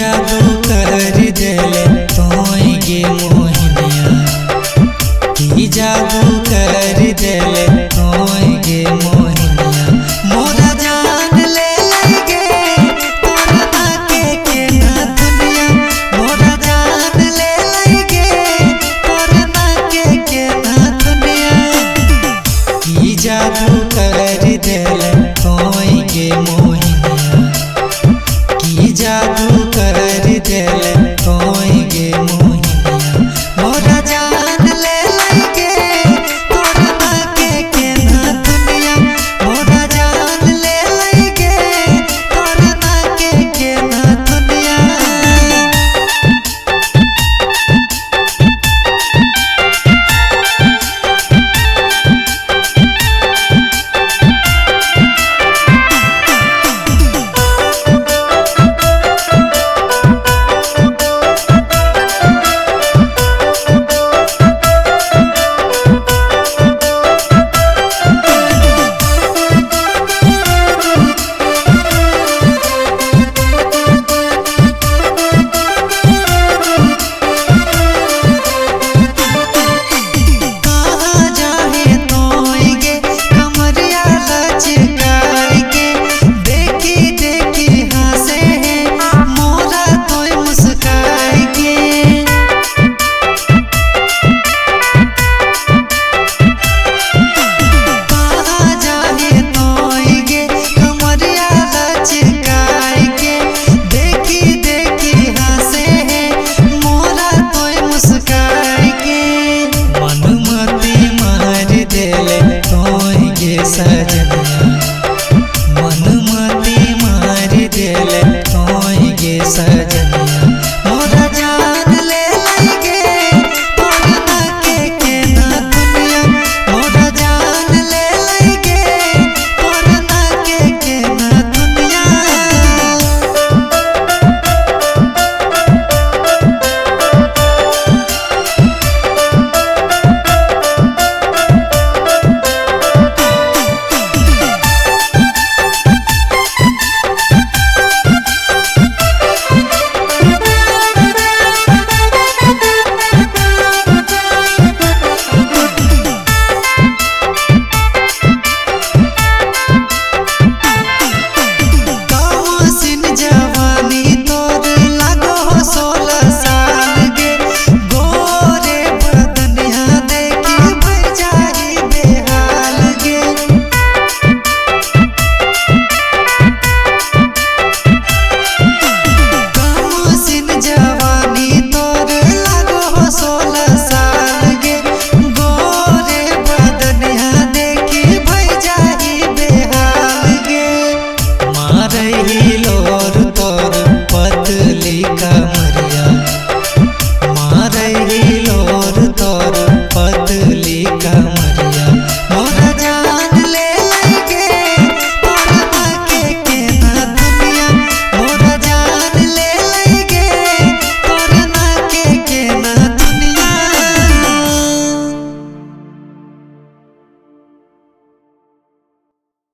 जादू कर देले तोई गे मोहिनिया, की जादू कर देले तोई गे मोहिनिया। मोरा जान ले लगे तोरा नाके के नाथनिया, मोरा जान ले लगे तोरा नाके के नाथनिया। की जादू कर देले तोई गे मोहिनिया, की जादू कर देले तोई गे मोहिनिया। मोरा जान ले लगे तोरा नाके के नाथनिया, मोरा जान ले लगे तोरा नाके के नाथनिया। सजनिया मन मती मार देले तोई गे सजनिया।